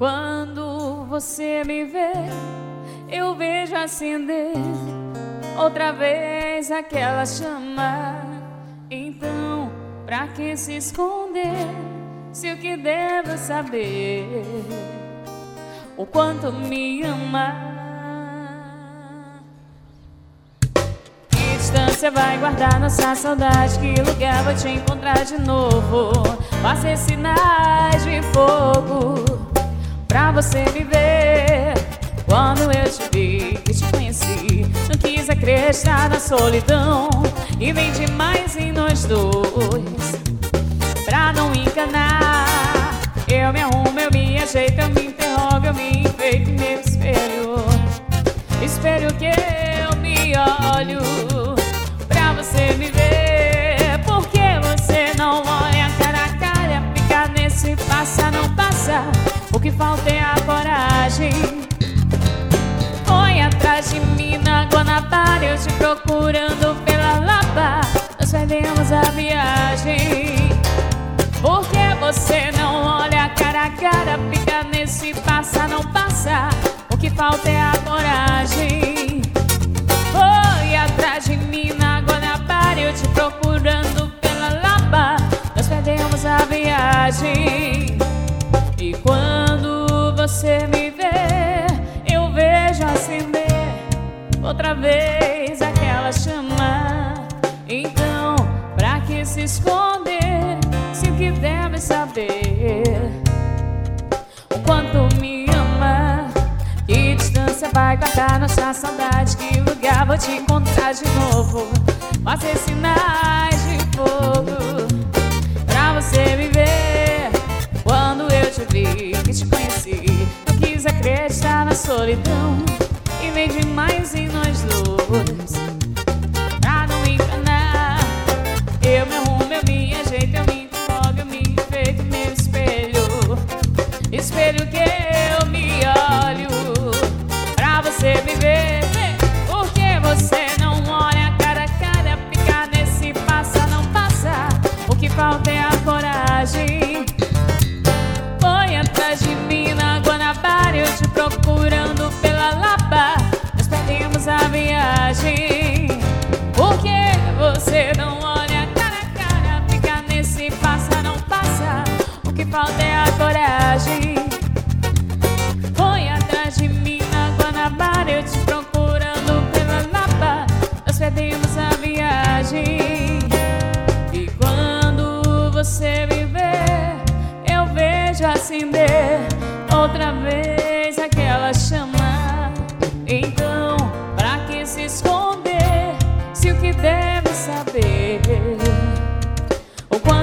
Quando você me vê, eu vejo acender outra vez aquela chama. Então, pra que se esconder, se o que devo saber, o quanto me ama? Que distância vai guardar nossa saudade? Que lugar vou te encontrar de novo? Fazer sinais de fogo pra você me ver. Quando eu te vi, que te conheci, não quis acreditar na solidão, e vem demais em nós dois. Pra não enganar, eu me arrumo, eu me ajeito, eu me interrogo, eu me enfeito em meu espelho. Espelho que eu me olho pra você me ver. Por que você não olha cara a cara, fica nesse passa, não passa? O que falta é a coragem. Foi atrás de mim na Guanabara, eu te procurando pela Lapa. Nós perdemos a viagem. Por que você não olha cara a cara, fica nesse passa, não passa? O que falta é a coragem. Foi atrás de mim na Guanabara, eu te procurando pela Lapa. Nós perdemos a viagem. E quando você me vê, eu vejo acender outra vez aquela chama. Então, pra que se esconder, se o que deve saber, o quanto me ama? Que distância vai guardar nossa saudade? Que lugar vou te encontrar de novo? Fazer sinais de fogo pra você me ver. Quando eu te vi, que te conheci, não quis acreditar na solidão, e vem demais em nós dois. Pra não enganar, eu me arrumo, eu me ajeito, eu me interrogo, eu me enfeito meu espelho. Espelho que eu me olho pra você me ver. Por que você não olha cara a cara, fica nesse passa, não passa? O que falta é a coragem. Foi atrás de mim na Guanabara, eu te procurando pela Lapa. Nós perdemos a viagem. Por que você não olha cara a cara, fica nesse passa, não passa? O que falta é a coragem. Foi atrás de mim na Guanabara, eu te procurando pela Lapa. Nós perdemos a viagem. E quando você me vê, eu vejo acender outra vez aquela chama. Então, pra que se esconder, se o que deve saber, o quanto